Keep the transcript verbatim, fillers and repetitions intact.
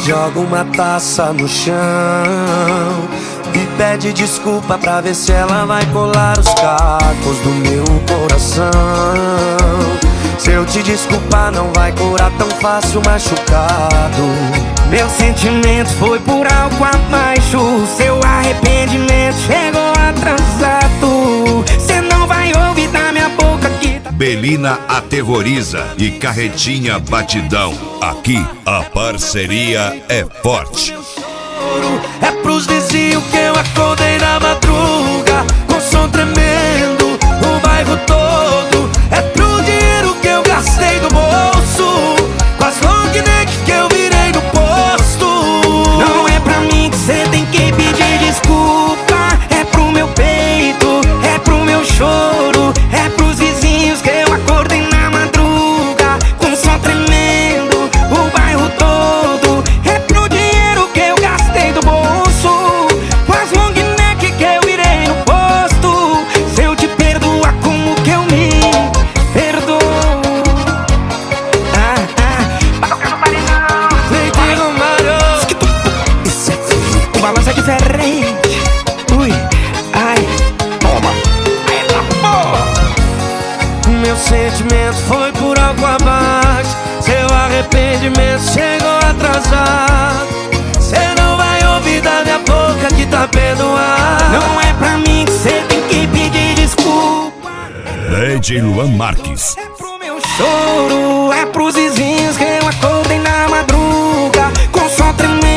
Joga uma taça no chão e pede desculpa pra ver se ela vai colar os cacos do meu coração. Se eu te desculpar não vai curar tão fácil machucado. Meu sentimento foi por algo abaixo. Seu arrependimento chegou atrasado. Cê não vai ouvir da minha boca que tá... Belina aterroriza e Carretinha batidão. Aqui a parceria é forte. É pros vizinhos que eu acordei na madruga com som tremendo, o bairro todo. É pro dinheiro que eu gastei do bolso, com as long neck que eu virei no posto. Não é pra mim que cê tem que pedir desculpa. É pro meu peito, é pro meu choro. É pros vizinhos que eu acordei na madruga com som tremendo, o bairro todo. É pro dinheiro que eu gastei do bolso, com as long neck que eu virei no posto. Se eu te perdoar, como que eu me perdoo? Ah, ah, pra tocar no paredão. Leite Romário, Isso é frio. O balanço é diferente. Ui, ai, toma. Aí tá bom. meu sentimento foi por algo abaixo. Seu arrependimento chegou atrasado. Cê não vai ouvir da minha boca que tá perdoado. Não é pra mim que cê tem que pedir desculpa. D J Luan Marques. É pro meu choro, é pros vizinhos que eu acordei na madruga com som tremendo.